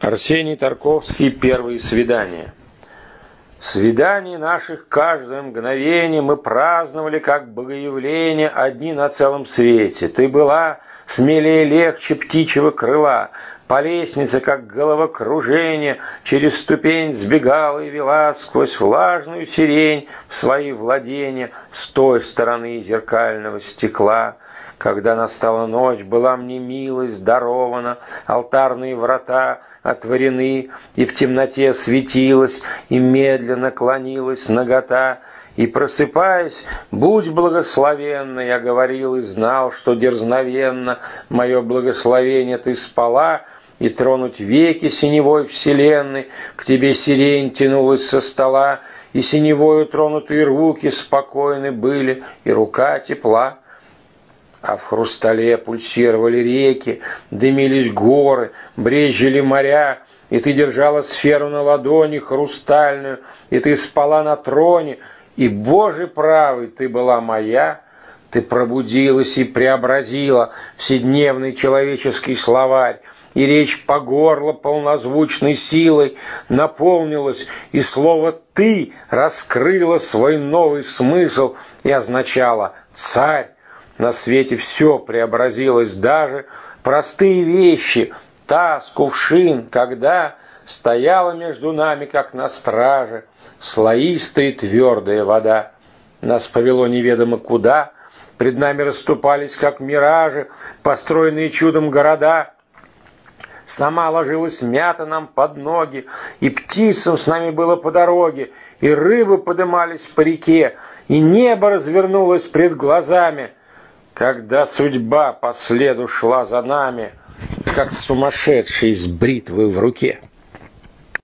Арсений Тарковский. Первые свидания. Свиданий наших каждое мгновение мы праздновали, как богоявление, одни на целом свете. Ты была смелее легче птичьего крыла, по лестнице, как головокружение, через ступень сбегала и вела сквозь влажную сирень в свои владения с той стороны зеркального стекла. Когда настала ночь, была мне милость дарована, алтарные врата отворены, и в темноте светилась, и медленно клонилась нагота. И, просыпаясь, будь благословенна, я говорил и знал, что дерзновенно мое благословение ты спала, и тронуть веки синевой вселенной, к тебе сирень тянулась со стола, и синевою тронутые руки спокойны были, и рука тепла. А в хрустале пульсировали реки, дымились горы, брезжили моря, и ты держала сферу на ладони хрустальную, и ты спала на троне, и, Боже правый, ты была моя. Ты пробудилась и преобразила вседневный человеческий словарь, и речь по горло полнозвучной силой наполнилась, и слово «ты» раскрыло свой новый смысл и означало «царь». На свете все преобразилось, даже простые вещи, таз, кувшин, когда стояла между нами, как на страже, слоистая и твердая вода. Нас повело неведомо куда, пред нами расступались, как миражи, построенные чудом города. Сама ложилась мята нам под ноги, и птицам с нами было по дороге, и рыбы подымались по реке, и небо развернулось пред глазами. Когда судьба по следу шла за нами, как сумасшедший с бритвой в руке.